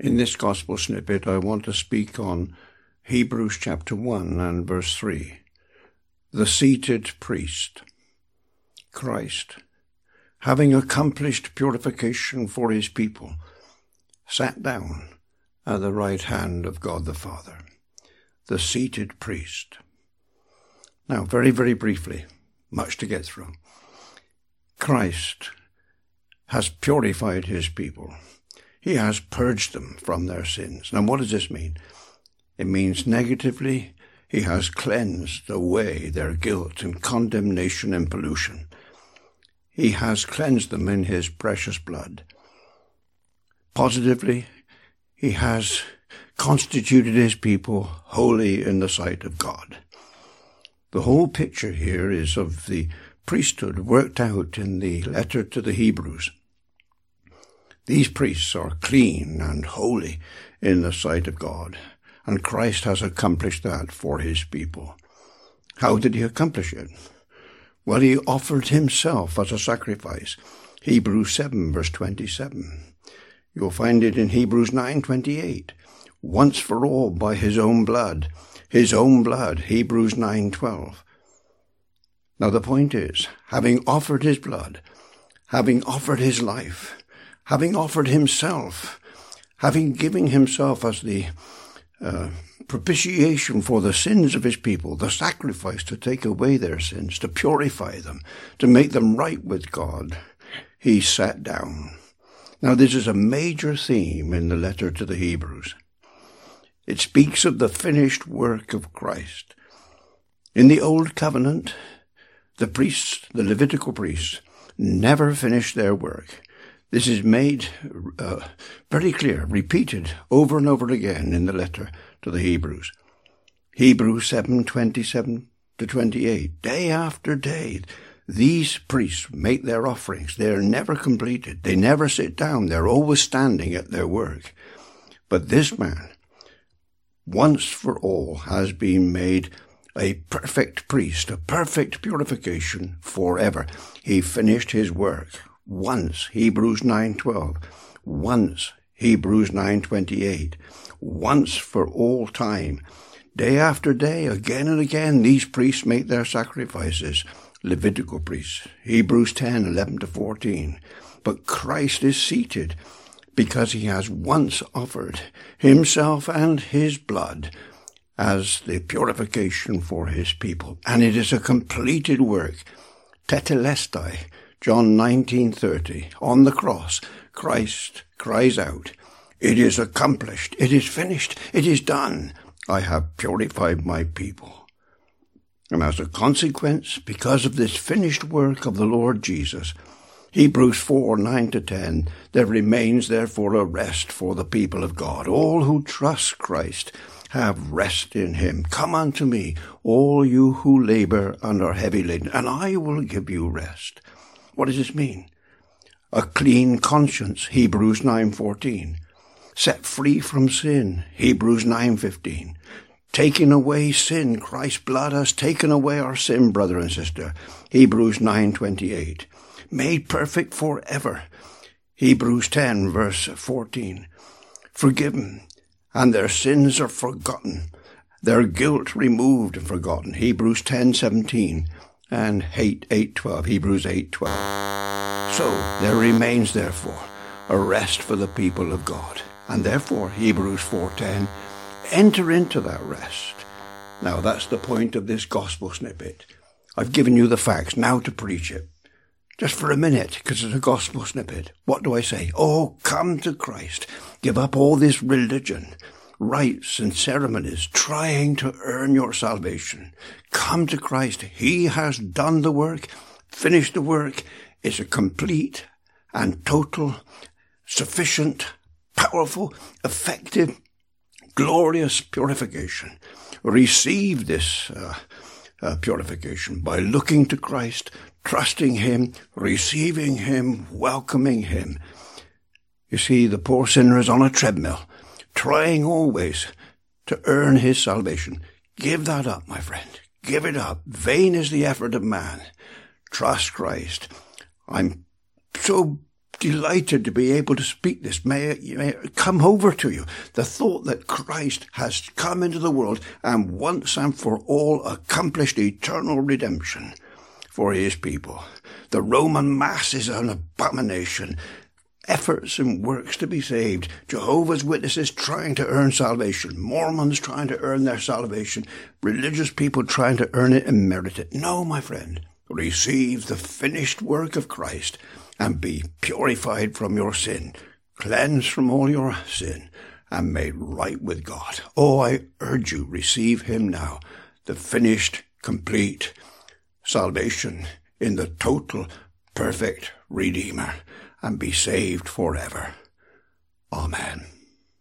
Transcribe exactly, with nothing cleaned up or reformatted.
In this gospel snippet, I want to speak on Hebrews chapter one and verse three. The seated priest, Christ, having accomplished purification for his people, sat down at the right hand of God the Father. The seated priest. Now, very, very briefly, much to get through. Christ has purified his people. He has purged them from their sins. Now, what does this mean? It means negatively, he has cleansed away their guilt and condemnation and pollution. He has cleansed them in his precious blood. Positively, he has constituted his people holy in the sight of God. The whole picture here is of the priesthood worked out in the letter to the Hebrews. These priests are clean and holy in the sight of God, and Christ has accomplished that for his people. How did he accomplish it? Well, he offered himself as a sacrifice. Hebrews seven, verse twenty-seven. You'll find it in Hebrews nine, twenty-eight. Once for all by his own blood. His own blood, Hebrews nine, twelve. Now the point is, having offered his blood, having offered his life, having offered himself, having given himself as the uh, propitiation for the sins of his people, the sacrifice to take away their sins, to purify them, to make them right with God, he sat down. Now this is a major theme in the letter to the Hebrews. It speaks of the finished work of Christ. In the Old Covenant, the priests, the Levitical priests, never finished their work. This is made uh, very clear, repeated over and over again in the letter to the Hebrews. Hebrews seven, twenty-seven to twenty-eight. Day after day, these priests make their offerings. They are never completed. They never sit down. They're always standing at their work. But this man, once for all, has been made a perfect priest, a perfect purification forever. He finished his work. Once, Hebrews nine twelve. Once, Hebrews nine twenty-eight. Once for all time. Day after day, again and again, these priests make their sacrifices. Levitical priests. Hebrews ten, eleven to fourteen. But Christ is seated because he has once offered himself and his blood as the purification for his people. And it is a completed work. Tetelestai. John nineteen thirty, on the cross, Christ cries out, "It is accomplished, it is finished, it is done. I have purified my people." And as a consequence, because of this finished work of the Lord Jesus, Hebrews four, nine to ten, there remains therefore a rest for the people of God. All who trust Christ have rest in him. Come unto me, all you who labor and are heavy laden, and I will give you rest. What does this mean? A clean conscience, Hebrews nine fourteen. Set free from sin, Hebrews nine fifteen. Taking away sin, Christ's blood has taken away our sin, brother and sister, Hebrews nine twenty-eight. Made perfect forever, Hebrews ten, verse fourteen. Forgiven, and their sins are forgotten, their guilt removed and forgotten, Hebrews ten seventeen. And hate eight twelve, Hebrews eight twelve. So there remains therefore a rest for the people of God. And therefore, Hebrews four ten, enter into that rest. Now that's the point of this gospel snippet. I've given you the facts, now to preach it. Just for a minute, because it's a gospel snippet. What do I say? Oh, come to Christ. Give up all this religion, rites and ceremonies, trying to earn your salvation. Come to Christ. He has done the work, finished the work. It's a complete and total, sufficient, powerful, effective, glorious purification. Receive this uh, uh, purification by looking to Christ, trusting him, receiving him, welcoming him. You see, the poor sinner is on a treadmill, trying always to earn his salvation. Give that up, my friend. Give it up. Vain is the effort of man. Trust Christ. I'm so delighted to be able to speak this. May it, may it come over to you. The thought that Christ has come into the world and once and for all accomplished eternal redemption for his people. The Roman Mass is an abomination. Efforts and works to be saved. Jehovah's Witnesses trying to earn salvation. Mormons trying to earn their salvation. Religious people trying to earn it and merit it. No, my friend. Receive the finished work of Christ and be purified from your sin, cleansed from all your sin, and made right with God. Oh, I urge you, receive him now, the finished, complete salvation in the total, perfect Redeemer, and be saved forever. Amen.